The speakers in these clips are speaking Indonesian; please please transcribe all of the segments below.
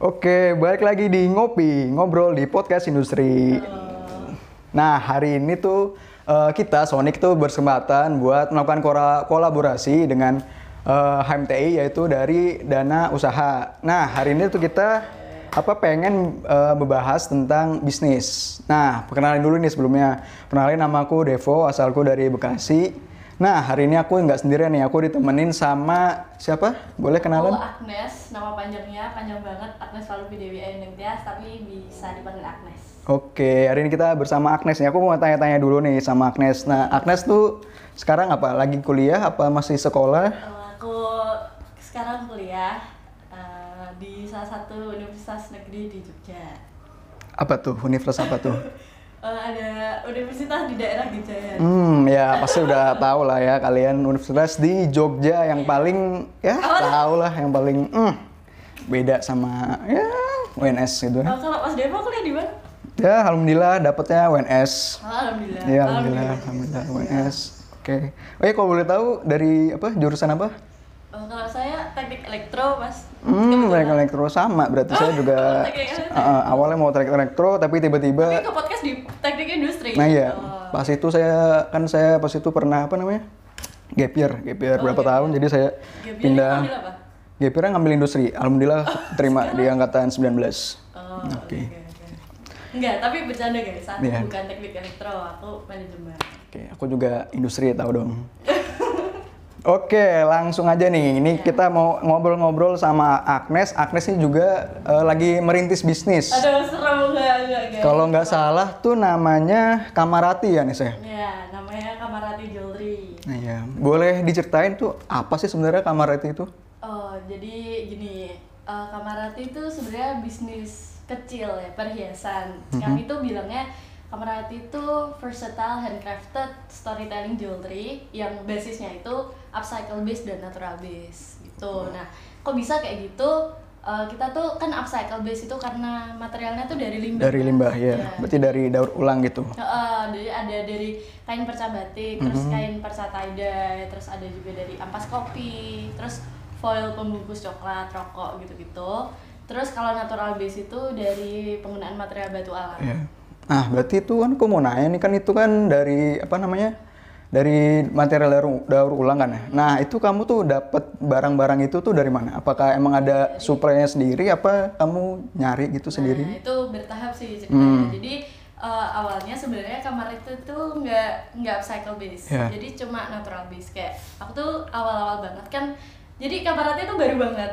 Oke, balik lagi di Ngopi, ngobrol di podcast industri. Nah, hari ini tuh kita Sonic tuh berkesempatan buat melakukan kolaborasi dengan HMTI, yaitu dari Dana Usaha. Nah, hari ini tuh kita pengen membahas tentang bisnis. Nah, perkenalin dulu nih sebelumnya. Kenalin, namaku Devo, asalku dari Bekasi. Nah, hari ini aku nggak sendirian nih, aku ditemenin sama siapa? Boleh kenalan? Aku Agnes, nama panjangnya panjang banget, Agnes Walubi Dewi Ayun Tias, tapi bisa dipanggil Agnes. Oke, hari ini kita bersama Agnes nih. Aku mau tanya-tanya dulu nih sama Agnes. Nah, Agnes tuh sekarang apa? Lagi kuliah apa masih sekolah? Aku sekarang kuliah di salah satu universitas negeri di Jogja. Apa tuh? Universitas apa tuh? Ada universitas di daerah Gejayan. Ya pasti udah tahu lah ya kalian, universitas di Jogja yang paling tahu lah, yang paling beda sama ya UNS gitu. Kalau Mas Devo kuliah di mana? Ya alhamdulillah dapetnya UNS. Alhamdulillah. Ya alhamdulillah UNS. Oke. Oh ya, kalau boleh tahu dari jurusan apa? Kalau saya teknik elektro, Mas. Teknik elektro sama, berarti saya juga awalnya mau teknik elektro tapi tiba-tiba ke podcast di teknik industri. Nah iya, pas itu saya pas itu pernah gap year berapa tahun, jadi saya pindah. Gap year ngambil industri, alhamdulillah terima di angkatan 19. Oke. Enggak, tapi bercanda guys, aku bukan teknik elektro, aku manajemen. Oke, aku juga industri, tahu dong. Oke, langsung aja nih. Ini kita mau ngobrol-ngobrol sama Agnes. Agnes ini juga lagi merintis bisnis. Aduh, seru enggak. Kalau nggak salah tuh namanya Kamarati ya, Nis ya? Iya, namanya Kamarati Jewelry. Nah ya, boleh diceritain tuh apa sih sebenarnya Kamarati itu? Oh, jadi gini, Kamarati itu sebenarnya bisnis kecil ya, perhiasan. Sekarang itu bilangnya Kamarati itu versatile handcrafted storytelling jewelry yang basisnya itu upcycle based dan natural based gitu. Nah, kok bisa kayak gitu? Kita tuh kan upcycle based itu karena materialnya tuh dari limbah. Dari limbah ya. Berarti dari daur ulang gitu. Jadi ada dari kain perca batik, terus kain perca tie dye, terus ada juga dari ampas kopi, terus foil pembungkus coklat, rokok gitu-gitu. Terus kalau natural base itu dari penggunaan material batu alam. Yeah. Nah, berarti itu kan aku mau nanya nih, kan itu kan dari dari material daur ulang kan ya. Nah, itu kamu tuh dapat barang-barang itu tuh dari mana? Apakah emang ada suplainya sendiri apa kamu nyari gitu sendiri? Nah, itu bertahap sih ceritanya. Jadi awalnya sebenarnya kamar itu tuh nggak upcycle base. Yeah. Jadi cuma natural base. Kayak aku tuh awal-awal banget kan. Jadi kamarnya tuh baru banget.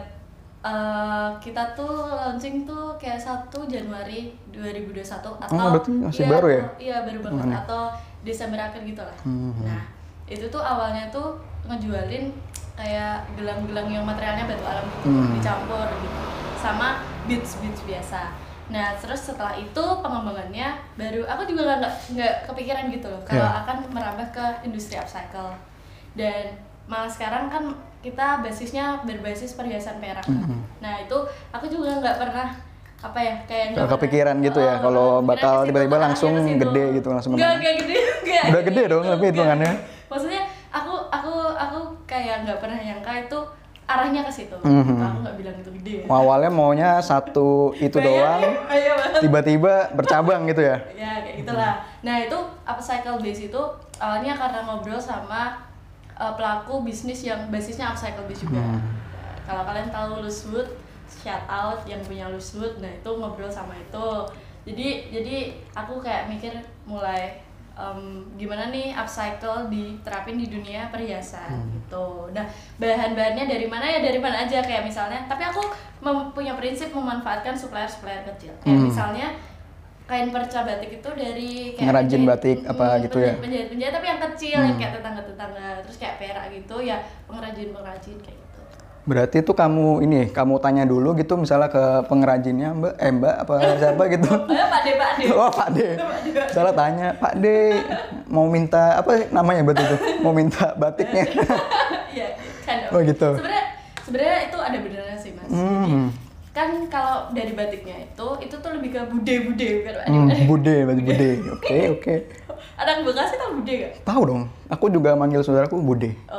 Kita tuh launching tuh kayak 1 Januari 2021 atau berarti masih baru ya? Iya, baru banget atau Desember akhir gitu lah. Nah, itu tuh awalnya tuh ngejualin kayak gelang-gelang yang materialnya batu alam gitu, dicampur gitu sama beads biasa. Nah, terus setelah itu pengembangannya baru aku juga nggak kepikiran gitu loh kalau akan merambah ke industri upcycle. Dan malah sekarang kan kita basisnya berbasis perhiasan perak. Nah, itu aku juga nggak pernah kayak nggak kepikiran gitu ya kalau bakal tiba-tiba langsung gede gitu, langsung nggak gede. Udah gede dong tapi hitungannya. Maksudnya aku kayak nggak pernah nyangka itu arahnya ke situ. Aku nggak bilang itu gede ya. Awalnya maunya satu itu doang, tiba-tiba bercabang gitu ya. Ya kayak gitulah. Nah, itu upcycle base itu awalnya karena ngobrol sama pelaku bisnis yang basisnya upcycle base juga. Kalau kalian tahu Loosewood, shout out yang punya Loosewood. Nah, itu ngobrol sama itu. Jadi aku kayak mikir mulai gimana nih upcycle diterapin di dunia perhiasan gitu. Nah, bahan-bahannya dari mana ya, dari mana aja, kayak misalnya, tapi aku punya prinsip memanfaatkan supplier kecil. Kayak misalnya kain perca batik itu dari kayak ngerajin batik apa gitu ya. Penjahit tapi yang kecil, yang kayak tetangga-tetangga, terus kayak perak gitu ya, pengrajin kayak gitu. Berarti itu kamu tanya dulu gitu misalnya ke pengrajinnya, Mbak apa siapa gitu. Pak D. Oh, Pak D. Salah tanya, Pak D mau minta apa namanya betul itu? Mau minta batiknya. Iya, kan. Oh gitu. Sebenarnya itu ada benernya sih, Mas. Jadi kan kalau dari batiknya itu tuh lebih ke bude kan. Bude. Oke. Anak Bekasi tau bude gak? Tahu dong. Aku juga manggil saudaraku Bude. Oh ya.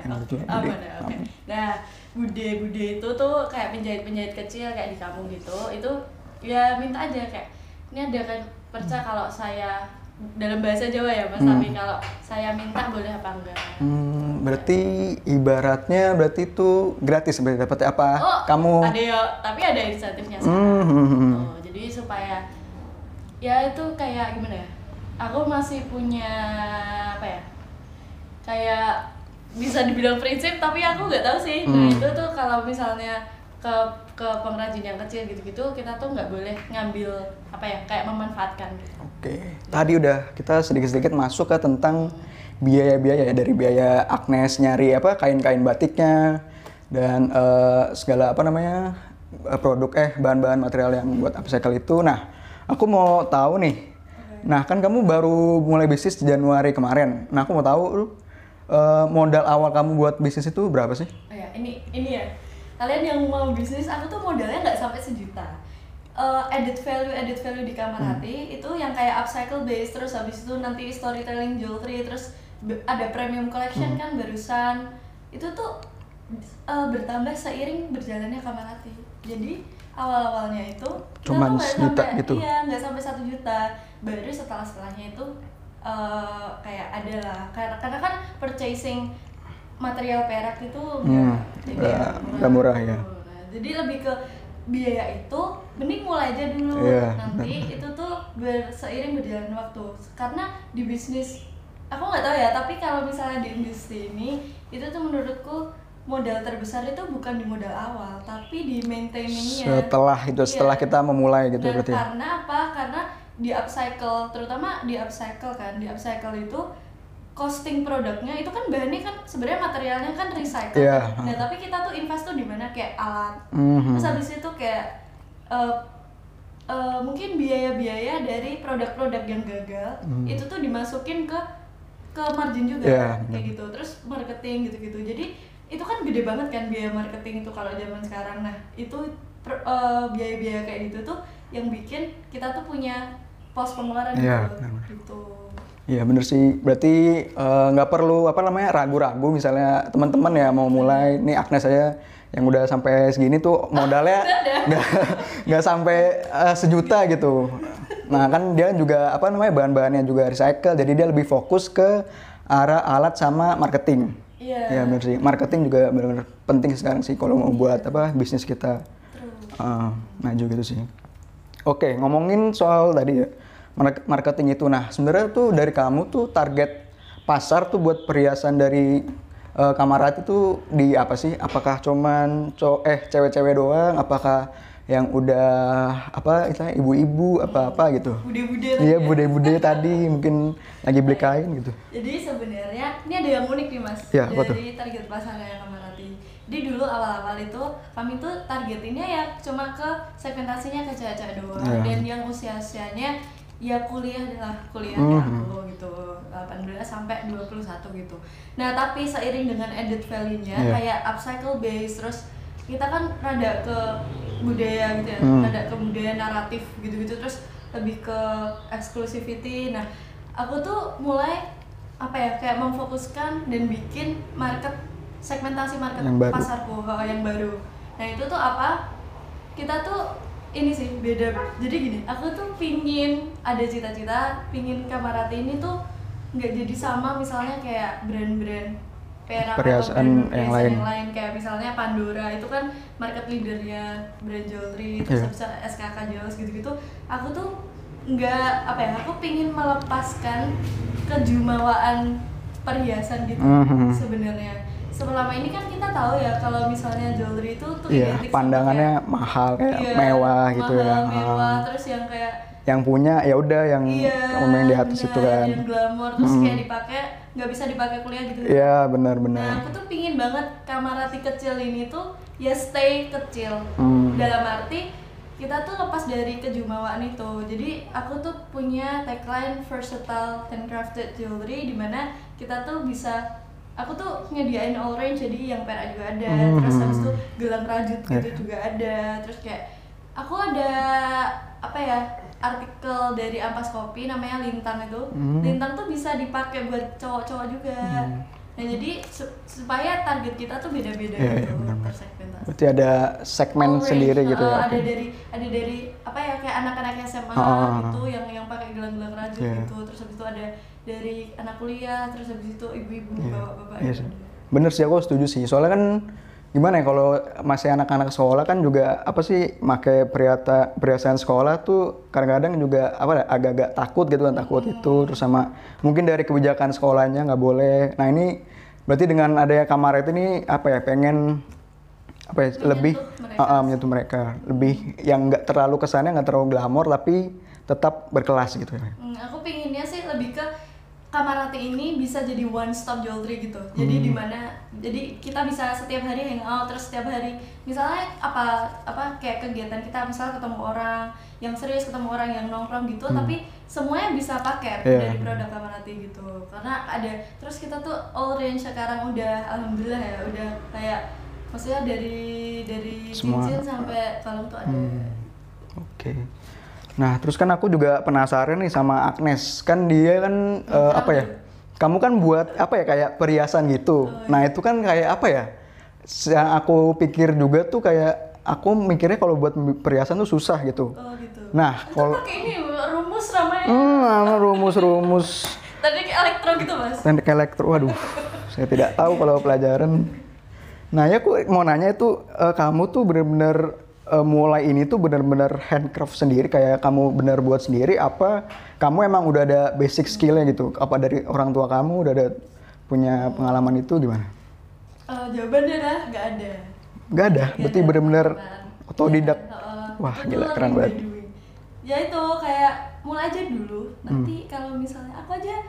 gitu ya. Aman Bude. ya, oke. Nah, bude itu tuh kayak penjahit-penjahit kecil kayak di kampung gitu. Itu ya minta aja kayak ini ada kan perca kalau saya dalam bahasa Jawa ya Mas, tapi kalau saya minta boleh apa enggak? Berarti ibaratnya berarti itu gratis berarti dapat apa? Oh, Kamu ada ya, tapi ada insentifnya sekarang. Oh, jadi supaya ya itu kayak gimana ya? Aku masih punya apa ya? Kayak bisa dibilang prinsip, tapi aku nggak tahu sih. Nah itu tuh kalau misalnya ke pengrajin yang kecil gitu-gitu, kita tuh nggak boleh ngambil apa ya? Kayak memanfaatkan gitu. Oke, tadi udah kita sedikit-sedikit masuk ke tentang biaya-biaya ya, dari biaya Agnes nyari apa kain-kain batiknya dan segala apa namanya produk bahan-bahan material yang buat upcycle itu. Nah, aku mau tahu nih. Nah, kan kamu baru mulai bisnis di Januari kemarin. Nah, aku mau tahu modal awal kamu buat bisnis itu berapa sih? Oh ya, ini ya. Kalian yang mau bisnis, aku tuh modalnya nggak sampai 1 juta. Added value di Kamar Hati itu yang kayak upcycle base, terus habis itu nanti storytelling jewelry, terus ada premium collection kan barusan. Itu tuh bertambah seiring berjalannya Kamar Hati. Jadi awal-awalnya itu Cuman kita 1 juta sampai, gitu? Iya, nggak sampai 1 juta. Baru setelahnya itu kayak ada lah, karena kan purchasing material perak itu nggak murah ya. Nah, jadi lebih ke biaya itu mending mulai aja dulu, nanti itu tuh seiring berjalan waktu. Karena di bisnis aku nggak tahu ya, tapi kalau misalnya di industri ini itu tuh menurutku modal terbesar itu bukan di modal awal, tapi di maintainingnya. Setelah kita memulai gitu nah, berarti. Karena apa? Karena di upcycle, terutama di upcycle itu costing produknya itu kan bahannya kan sebenarnya materialnya kan recycle. Nah tapi kita tuh invest tuh di mana kayak alat, terus habis itu kayak mungkin biaya-biaya dari produk-produk yang gagal itu tuh dimasukin ke margin juga kayak gitu, terus marketing gitu-gitu. Jadi itu kan gede banget kan biaya marketing itu kalau zaman sekarang. Nah itu biaya-biaya kayak gitu tuh yang bikin kita tuh punya pos pengeluaran gitu. Iya bener sih, berarti nggak perlu apa namanya ragu-ragu misalnya teman-teman ya mau mulai. Nih Agnes saya yang udah sampai segini tuh modalnya nggak sampai 1 juta gitu. Nah kan dia juga apa namanya bahan-bahannya juga recycle, jadi dia lebih fokus ke arah alat sama marketing. Iya bener sih, marketing juga benar-benar penting sekarang sih kalau mau buat apa bisnis kita maju gitu sih. Oke, ngomongin soal tadi ya marketing itu. Nah, sebenarnya tuh dari kamu tuh target pasar tuh buat perhiasan dari Kamar Hati tuh di apa sih? Apakah cuman cewek-cewek doang? Apakah yang udah apa istilahnya ibu-ibu apa gitu? Bude-bude. Iya, bude-bude tadi mungkin lagi beli kain gitu. Jadi sebenarnya ini ada yang unik nih Mas, ya, dari target pasarnya Kamar Hati. Jadi dulu awal-awal itu kami tuh targetinnya ya cuma ke segmentasinya ke cewek-cewek doang, dan yang usia-usianya ya kuliah kayak aku gitu, 18 sampai 21 gitu. Nah tapi seiring dengan added value-nya kayak upcycle base, terus kita kan rada ke budaya gitu ya, rada ke budaya naratif gitu-gitu, terus lebih ke exclusivity. Nah aku tuh mulai apa ya kayak memfokuskan dan bikin segmentasi market pasarku yang baru. Nah itu tuh apa, kita tuh ini sih beda. Jadi gini, aku tuh pingin ada cita-cita pingin Kamar Hati ini tuh nggak jadi sama misalnya kayak brand-brand perak atau brand yang lain kayak misalnya Pandora itu kan market leadernya brand jewelry, terus bisa SKK Jewels gitu-gitu. Aku tuh nggak apa ya, aku pingin melepaskan kejumawaan perhiasan gitu sebenarnya. Selama ini kan kita tahu ya kalau misalnya jewelry itu tuh identik pandangannya sama mahal kayak mewah gitu ya. Mewah, terus yang kayak yang punya ya udah yang ngomong di atas itu kan. Yang glamor, terus kayak dipakai nggak bisa dipakai kuliah gitu. Iya benar-benar. Nah aku tuh pingin banget Kamar Hati kecil ini tuh ya stay kecil. Dalam arti kita tuh lepas dari kejumawaan itu. Jadi aku tuh punya tagline versatile handcrafted jewelry, dimana kita tuh bisa, aku tuh nyediain all range, jadi yang perak juga ada, terus habis itu gelang rajut gitu juga ada, terus kayak aku ada apa ya artikel dari Ampas Kopi namanya Lintang itu. Lintang tuh bisa dipakai buat cowok-cowok juga. Nah jadi supaya target kita tuh beda-beda Iya, gitu, benar-benar. tersegmentasi. Berarti ada segmen All sendiri range, gitu ya. ada Oke. dari apa ya, kayak anak-anak SMA gitu yang pakai gelang-gelang rajut Iya. gitu, terus habis itu ada dari anak kuliah, terus habis itu ibu-ibu, Iya. bapak-bapak Iya gitu. sih. Bener sih, aku setuju sih. Soalnya kan gimana ya, kalau masih anak-anak sekolah kan juga apa sih, pakai perhiasan sekolah tuh kadang-kadang juga apa ya, agak-agak takut gitu kan, takut itu, terus sama mungkin dari kebijakan sekolahnya nggak boleh. Nah ini berarti dengan adanya Kamaret ini apa ya, pengen apa ya, lebih menyentuh mereka, lebih yang nggak terlalu kesannya nggak terlalu glamor tapi tetap berkelas gitu ya. Aku pinginnya sih lebih ke Kamarat ini bisa jadi one stop jewelry gitu. Jadi di mana, jadi kita bisa setiap hari hangout, terus setiap hari misalnya apa kayak kegiatan kita, misalnya ketemu orang yang serius, ketemu orang yang nongkrong gitu, tapi semuanya bisa pakai dari produk Kamarat gitu. Karena ada, terus kita tuh all range sekarang udah alhamdulillah ya, udah kayak maksudnya dari Semua. cincin sampai kalung tuh ada. Oke. Nah, terus kan aku juga penasaran nih sama Agnes. Kan dia kan apa ya? Kamu kan buat apa ya, kayak perhiasan gitu. Nah, itu kan kayak apa ya? Yang aku pikir juga tuh kayak aku mikirnya kalau buat perhiasan tuh susah gitu. Oh gitu. Nah, Itu kalau pakai ini rumus namanya. rumus-rumus Teknik elektro gitu, Mas. teknik elektro, waduh, saya tidak tahu kalau pelajaran. Nah, ya aku mau nanya itu, kamu tuh benar-benar mulai ini tuh benar-benar handcraft sendiri, kayak kamu benar buat sendiri, apa kamu emang udah ada basic skillnya gitu? Apa dari orang tua kamu udah ada punya pengalaman itu, gimana? Jawabannya dah nggak ada. Nggak ada, berarti benar-benar otodidak. Wah, Itu gila, keren learning by banget. doing. Ya itu kayak mulai aja dulu. Nanti kalau misalnya aku aja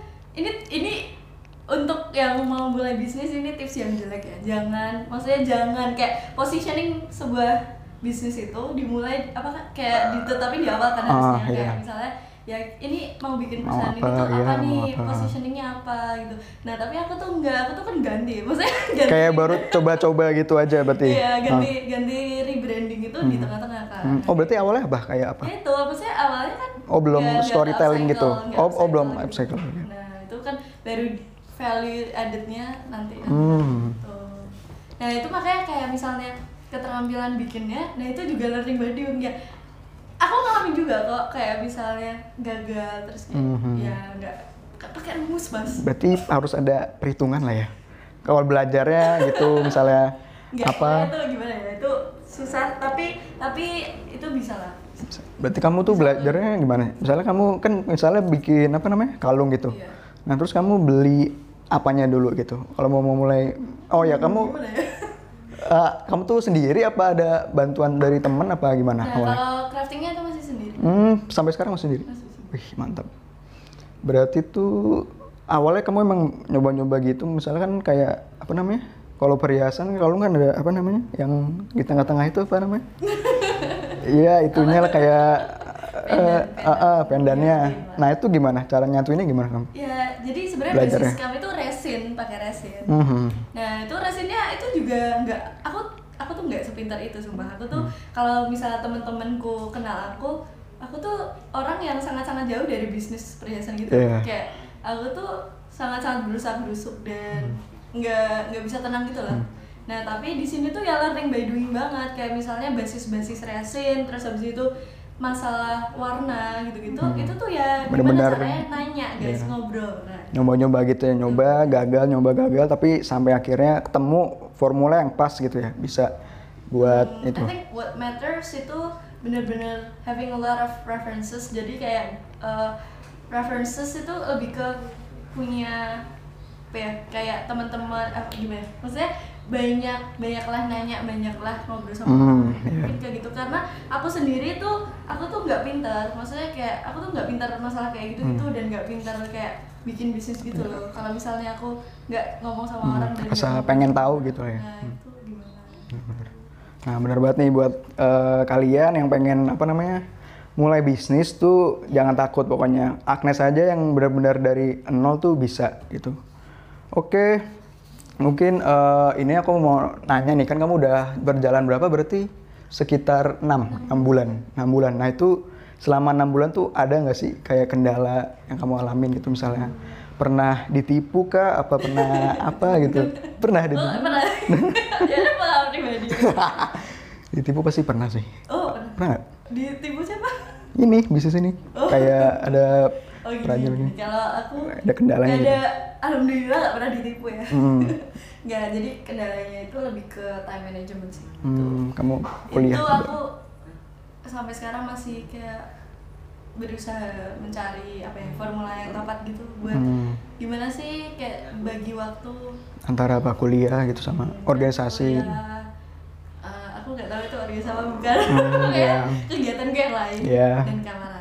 ini untuk yang mau mulai bisnis, ini tips yang jelek ya. Maksudnya jangan kayak positioning sebuah bisnis itu dimulai kayak ditetapin di awal kan harusnya, kayak iya. misalnya ya ini mau bikin Mau perusahaan ini apa, tuh iya, apa mau nih, apa. positioningnya apa gitu. Nah tapi aku tuh enggak, aku tuh kan ganti, maksudnya ganti. Kayak baru coba-coba gitu aja berarti? Iya, ganti rebranding itu di tengah-tengah kan. Oh, berarti awalnya apa? Kayak apa? Ya itu, maksudnya awalnya kan Oh, belum nggak storytelling upcycle, gitu? nggak Oh, belum upcycle upcycle. gitu. Nah itu kan baru value added-nya nanti. Gitu. Nah itu makanya kayak misalnya keterampilan bikinnya, nah itu juga learning by doing ya. Aku ngalamin juga kok, kayak misalnya gagal terus kayak ya nggak pakai rumus, Mas. Berarti harus ada perhitungan lah ya. Kalau belajarnya gitu misalnya Nggak, apa? ya itu gimana ya? Itu susah tapi itu bisa lah. Berarti kamu tuh belajarnya gimana? Misalnya kamu kan misalnya bikin apa namanya? Kalung gitu. Iya. Nah, terus kamu beli apanya dulu gitu? Kalau mau mulai, oh ya kamu Gimana ya? kamu tuh sendiri apa ada bantuan dari teman apa gimana Nah awalnya? kalau craftingnya itu masih sendiri. Sampai sekarang masih sendiri? Masih sendiri. Wih, mantap. Berarti tuh awalnya kamu emang nyoba-nyoba gitu, misalnya kan kayak apa namanya? Kalau perhiasan, kalau kan ada apa namanya? Yang di tengah-tengah itu apa namanya? Iya, itunya lah kayak pendannya. Nah, itu gimana? Cara nyatuinnya gimana kamu? Ya, jadi sebenarnya Belajarnya. basis kami itu resin, pakai resin. Mhm. Nah, itu resinnya itu juga nggak, aku tuh nggak sepintar itu sumpah. Aku tuh kalau misalnya temen-temenku kenal aku tuh orang yang sangat-sangat jauh dari bisnis perhiasan gitu. Iya. Kayak aku tuh sangat-sangat berusaha dan nggak bisa tenang gitu lah. Nah, tapi di sini tuh ya learning by doing banget. Kayak misalnya basis resin, terus habis itu masalah warna gitu-gitu, itu tuh ya Bener-bener, gimana caranya nanya guys, iya. ngobrol. Nah, Nyoba-nyoba gitu ya, nyoba gagal, tapi sampai akhirnya ketemu formula yang pas gitu ya, bisa buat itu. I think what matters itu bener-bener having a lot of references. Jadi kayak references itu lebih ke punya apa ya, kayak teman-teman gimana? Maksudnya banyaklah nanya, banyaklah ngobrol sama orang. Mungkin kayak gitu, karena aku sendiri tuh aku tuh nggak pintar. Maksudnya kayak aku tuh nggak pintar masalah kayak gitu dan nggak pintar kayak bikin bisnis gitu loh. Kalau misalnya aku nggak ngomong sama orang dan nggak Rasa ngomong pengen sama tahu orang, gitu ya. Nah itu gimana? Nah, benar banget nih buat kalian yang pengen apa namanya mulai bisnis tuh jangan takut pokoknya. Agnes aja yang benar-benar dari nol tuh bisa gitu. Oke, mungkin ini aku mau nanya nih, kan kamu udah berjalan berapa berarti sekitar 6 bulan. Nah itu selama 6 bulan tuh ada nggak sih kayak kendala yang kamu alamin gitu, misalnya pernah ditipu kah? Apa pernah apa gitu? Pernah Oh, ditipu? pernah. Ya ada pengalaman pribadi. Ditipu pasti pernah sih. Oh, pernah. Pernah nggak? Ditipu siapa? Ini bisnis ini. Oh. Kayak ada Oh perajin gini. gini. Kalau aku Ada kendalanya nggak gitu. ada, alhamdulillah nggak pernah ditipu ya. Hmm. Nggak, jadi kendalanya itu lebih ke time management sih. Kamu kuliah Itu juga. aku sampai sekarang masih kayak berusaha mencari apa ya, formula yang tepat gitu buat gimana sih kayak bagi waktu Antara apa kuliah gitu sama organisasi. kuliah. Aku nggak tahu itu organisasi apa bukan. Kayak iya. kegiatan kayak lain Iya. dan kamar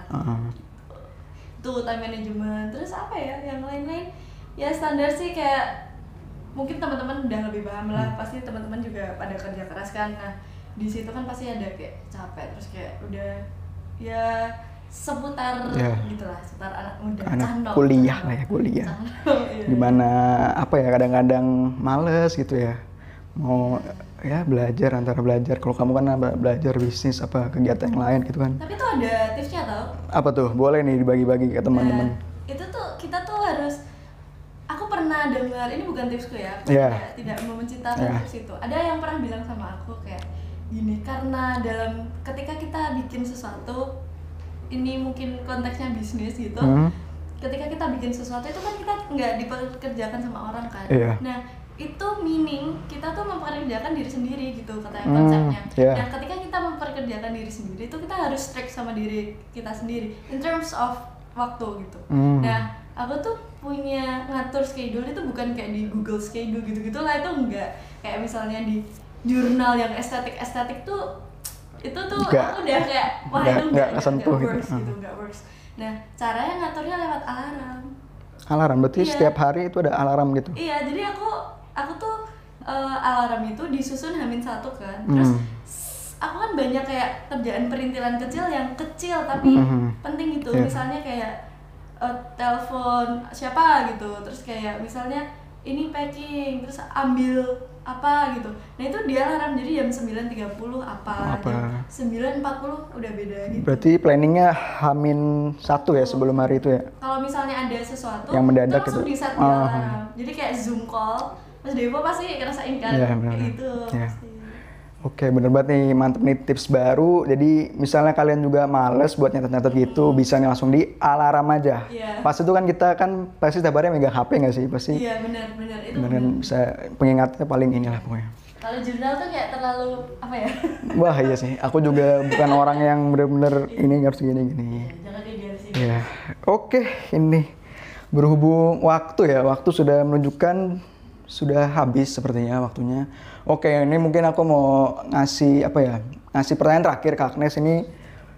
itu time management. Terus apa ya yang lain-lain ya standar sih, kayak mungkin teman-teman udah lebih paham lah, pasti teman-teman juga pada kerja keras kan. Nah di situ kan pasti ada kayak capek, terus kayak udah ya seputar gitulah, seputar anak muda, Anak candok, kuliah candok. lah ya, kuliah. Candok, iya. Gimana apa ya, kadang-kadang males gitu ya. Mau ya belajar, antara belajar. Kalau kamu kan apa, belajar bisnis apa kegiatan yang lain gitu kan. Tapi tuh ada tipsnya tau. Apa tuh? Boleh nih dibagi-bagi ke teman-teman. Nah, itu tuh kita tuh harus, aku pernah dengar, ini bukan tipsku ya, aku Iya. tidak memencintakan tips itu. Ada yang pernah bilang sama aku kayak gini, karena dalam ketika kita bikin sesuatu, ini mungkin konteksnya bisnis gitu, ketika kita bikin sesuatu itu kan kita nggak dipekerjakan sama orang kan. Iya. Nah itu meaning kita tuh mempekerjakan diri sendiri gitu katanya konsepnya. Iya. Nah ketika kita mempekerjakan diri sendiri itu kita harus strict sama diri kita sendiri in terms of waktu gitu. Nah aku tuh punya ngatur schedule itu bukan kayak di Google Schedule gitu-gitu lah, itu enggak kayak misalnya di jurnal yang estetik tuh, itu tuh Nggak. aku udah kayak wah Nggak- itu nggak kesentuh gitu. works gitu, nggak works. Nah caranya ngaturnya lewat alarm. Alarm berarti Iya. setiap hari itu ada alarm gitu. Iya, jadi aku tuh alarm itu disusun H-1 kan. Terus aku kan banyak kayak kerjaan perintilan kecil yang kecil tapi penting gitu. Iya. Misalnya kayak telepon siapa gitu. Terus kayak misalnya ini packing, terus ambil apa gitu. Nah, itu di alarm, jadi jam 9.30 apa, jam 9.40 udah beda gitu. Berarti planningnya H-1 ya sebelum hari itu ya? Kalau misalnya ada sesuatu Yang mendadak itu langsung gitu. di set di alarm. Jadi kayak Zoom call, Mas Devo pasti ngerasain kan Iya, kayak benar. gitu. Iya. Pasti. Oke, bener banget nih, mantep nih tips baru. Jadi misalnya kalian juga males buat nyatet-nyatet gitu, bisa nih langsung di alarm aja. Iya. Pas itu kan kita kan pasti setiap hari megang HP nggak sih? Pasti Iya benar itu. bener kan, bisa pengingatnya paling inilah pokoknya. Kalau jurnal tuh kayak terlalu apa ya? Wah iya sih, aku juga bukan orang yang bener-bener ini harus gini-gini. Jangan digaris. Ya, oke, ini berhubung waktu ya, waktu sudah menunjukkan sudah habis sepertinya waktunya. Oke, ini mungkin aku mau ngasih apa ya, ngasih pertanyaan terakhir ke Agnes ini.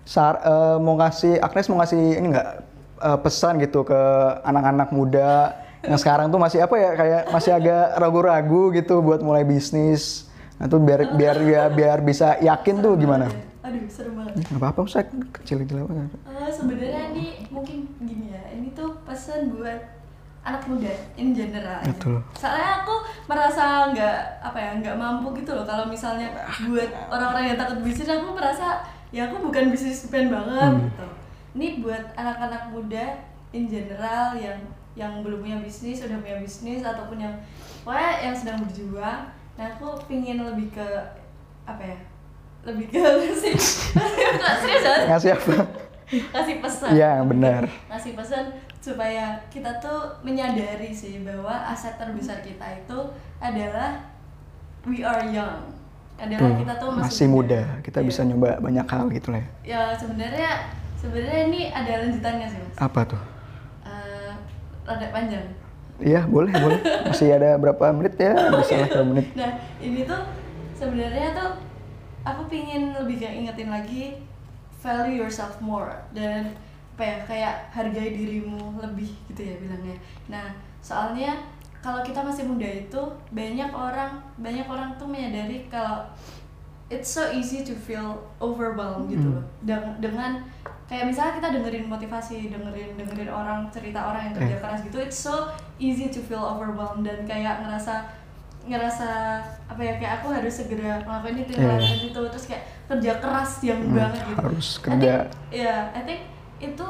Agnes mau ngasih ini nggak pesan gitu ke anak-anak muda yang sekarang tuh masih apa ya, kayak masih agak ragu-ragu gitu buat mulai bisnis. Nah tuh biar bisa yakin tuh gimana? Aduh seru banget. Nggak apa-apa, usah kecil-kecil apa. Sebenarnya nih mungkin gini ya, ini tuh pesan buat anak muda in general. Betul. Soalnya aku merasa nggak mampu gitu loh kalau misalnya buat orang-orang yang takut bisnis. Aku merasa ya aku bukan businessman banget gitu. Ini buat anak-anak muda in general yang belum punya bisnis, sudah punya bisnis, ataupun yang pokoknya yang sedang berjuang. Nah aku pingin lebih ke apa ya, lebih ke serius banget. Ngasih apa? Kasih pesan. Iya benar. Ngasih pesan supaya kita tuh menyadari sih bahwa aset terbesar kita itu adalah we are young. Adalah kita tuh masih muda. Kita Iya. bisa nyoba banyak hal gitu lah ya. Ya sebenarnya ini ada lanjutannya sih Mas. Apa tuh? Rada panjang. Iya boleh. Masih ada berapa menit ya? Bisa lah berapa menit. Nah ini tuh sebenarnya tuh aku pingin lebih kayak ingetin lagi value yourself more, dan apa ya, kayak hargai dirimu lebih gitu ya bilangnya. Nah soalnya kalau kita masih muda itu banyak orang tuh menyadari kalau it's so easy to feel overwhelmed gitu loh dengan kayak misalnya kita dengerin motivasi, dengerin orang cerita orang yang kerja keras gitu, it's so easy to feel overwhelmed dan kayak ngerasa apa ya, kayak aku harus segera ngelakuin itu terus kayak kerja keras yang banget gitu. Harus kerja. I think itu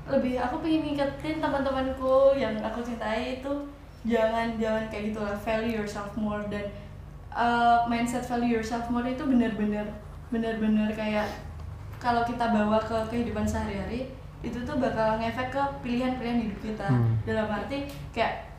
lebih aku pengen ngingetin teman-temanku yang aku cintai itu jangan kayak gitulah, value yourself more. Dan mindset value yourself more itu bener-bener kayak kalau kita bawa ke kehidupan sehari-hari itu tuh bakal ngefek ke pilihan-pilihan hidup kita. Dalam arti kayak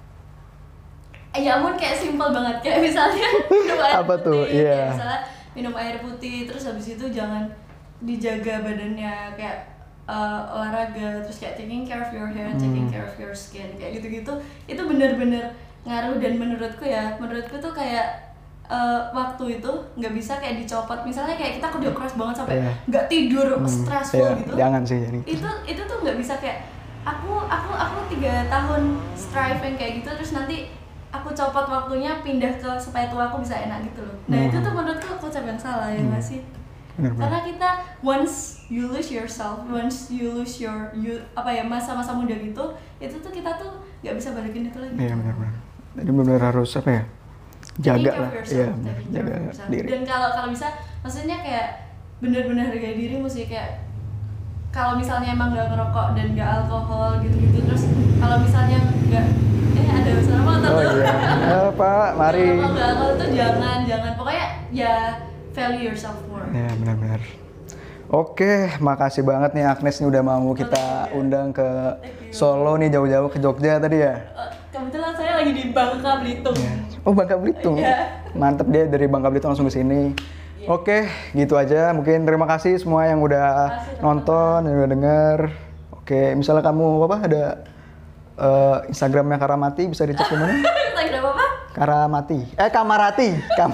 ya ampun, kayak simple banget, kayak misalnya minum air Apa putih, tuh? Iya. kayak misalnya minum air putih, terus habis itu jangan dijaga badannya, kayak olahraga, terus kayak taking care of your hair, taking care of your skin, kayak gitu-gitu, itu bener-bener ngaruh. Dan menurutku tuh kayak waktu itu nggak bisa kayak dicopot. Misalnya kayak kita kerja keras banget sampai nggak tidur, stressful gitu. Jangan sih jadi. Itu tuh nggak bisa kayak aku 3 tahun striving kayak gitu, terus nanti aku copot waktunya pindah ke supaya tua aku bisa enak gitu loh. Nah itu tuh menurutku konsep yang salah, ya nggak sih? Karena kita once you lose yourself, once you lose your masa-masa muda gitu, itu tuh kita tuh nggak bisa balikin itu lagi. Iya benar-benar. Jadi benar harus apa ya? Jaga lah, ya, jaga diri. Dan kalau bisa, maksudnya kayak benar-benar hargai dirimu sih. Kayak kalau misalnya emang nggak ngerokok dan nggak alkohol gitu-gitu, terus kalau misalnya nggak ada usaha motor Oh iya, Pak, mari. Kalau nggak alkohol tuh jangan, pokoknya ya value yourself more. Ya benar-benar. Oke, makasih banget nih Agnes nih udah mau kita undang ke Solo nih, jauh-jauh ke Jogja tadi ya. Kebetulan saya lagi di Bangka Belitung. Ya. Oh Bangka Belitung, mantep dia dari Bangka Belitung langsung ke sini. Oke, gitu aja. Mungkin terima kasih semua yang udah nonton, yang udah denger. Oke, misalnya kamu ada Instagramnya Karamati, bisa dicek di mana? Instagram apa? Kamarati.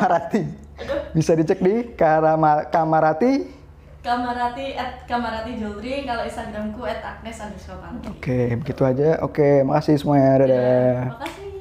Bisa dicek di Kamarati. Kamarati Jewelry. Kalau Instagramku @agnes_. Oke, begitu aja. Oke, makasih semuanya. Dadah. Makasih.